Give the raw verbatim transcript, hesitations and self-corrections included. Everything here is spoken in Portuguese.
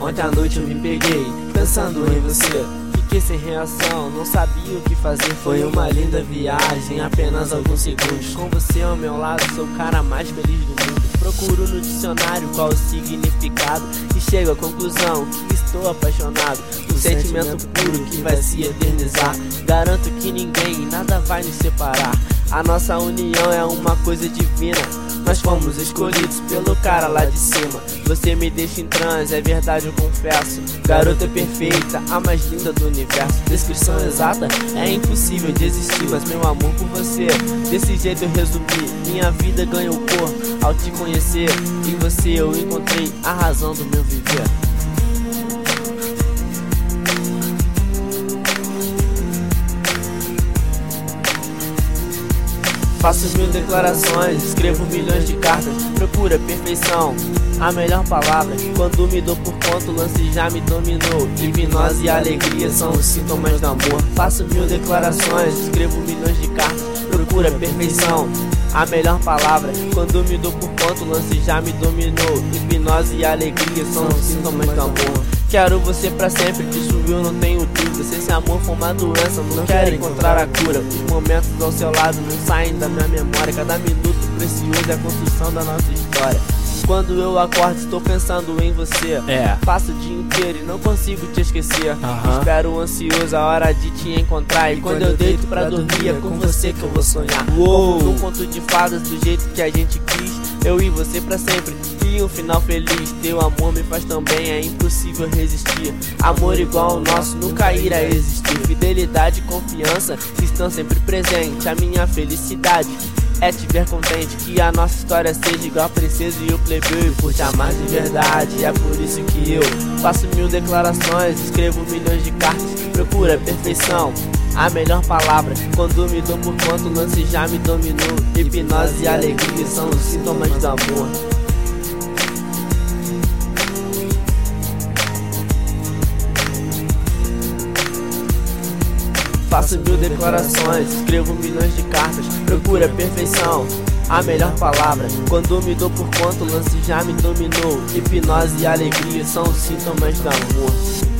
Ontem à noite eu me peguei pensando em você. Fiquei sem reação, não sabia o que fazer. Foi uma linda viagem, apenas alguns segundos. Com você ao meu lado, sou o cara mais feliz do mundo. Procuro no dicionário qual o significado e chego à conclusão que estou apaixonado. Um sentimento puro que vai se eternizar. Garanto que ninguém e nada vai nos separar. A nossa união é uma coisa divina. Nós fomos escolhidos pelo cara lá de cima. Você me deixa em transe, é verdade eu confesso. Garota perfeita, a mais linda do universo. Descrição exata é impossível de existir, mas meu amor por você, desse jeito eu resumi. Minha vida ganhou cor ao te conhecer. Em você eu encontrei a razão do meu viver. Faço mil declarações, escrevo milhões de cartas. Procura perfeição, a melhor palavra. Quando me dou por conta, o lance já me dominou. Hipnose e alegria são os sintomas do amor. Faço mil declarações, escrevo milhões de cartas. Procura perfeição, a melhor palavra. Quando me dou por conta, o lance já me dominou. Hipnose e alegria são os sintomas do amor. Quero você pra sempre, disso eu não tenho dúvida. Se esse amor for uma doença, não quero encontrar a cura. Os momentos ao seu lado não saem da minha memória. Cada minuto precioso é a construção da nossa história. Quando eu acordo estou pensando em você. É. Passo o dia inteiro e não consigo te esquecer. Uhum. Espero ansioso a hora de te encontrar. E quando eu deito pra dormir é com você que eu vou sonhar. Uou. Num conto de fadas do jeito que a gente quis, eu e você pra sempre, e um final feliz. Teu amor me faz tão bem, é impossível resistir. Amor igual ao nosso nunca irá existir. Fidelidade e confiança estão sempre presentes. A minha felicidade é te ver contente, que a nossa história seja igual a princesa e o plebeu. E por te amar de verdade, é por isso que eu faço mil declarações, escrevo milhões de cartas. Procura a perfeição, a melhor palavra. Quando me dou por conta, o lance já me dominou. Hipnose e alegria são os sintomas do amor. Faço mil declarações, escrevo milhões de cartas. Procura a perfeição, a melhor palavra. Quando me dou por conta, o lance já me dominou. Hipnose e alegria são os sintomas do amor.